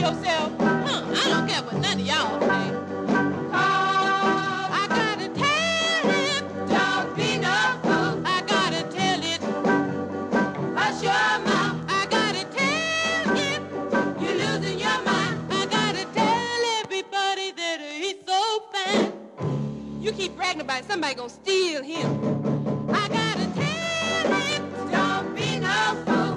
yourself. I don't care what none of y'all say. I gotta tell him, don't be no fool. I gotta tell it, hush your mouth. I gotta tell him, you're losing your mind. I gotta tell everybody that he's so fine. You keep bragging about it, somebody gonna steal him. I gotta tell him, don't be no fool.